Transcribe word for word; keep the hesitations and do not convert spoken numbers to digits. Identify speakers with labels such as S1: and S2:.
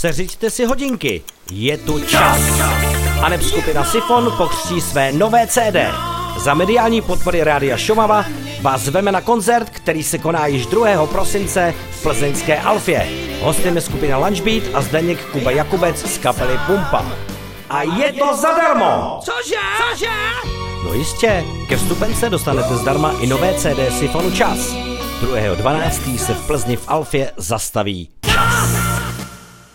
S1: Seřiďte si hodinky, je tu čas. Aneb skupina Sifon pokřtí své nové C D. Za mediální podpory Rádia Šumava vás zveme na koncert, který se koná již druhého prosince v plzeňské Alfě. Hostem je skupina Lunchbeat a Zdeněk Kuba Jakubec z kapely Pumpa. A je to zadarmo!
S2: Cože? Cože?
S1: No jistě, ke vstupence dostanete zdarma i nové C D Sifonu Čas. druhého dvanáctého se v Plzni v Alfě zastaví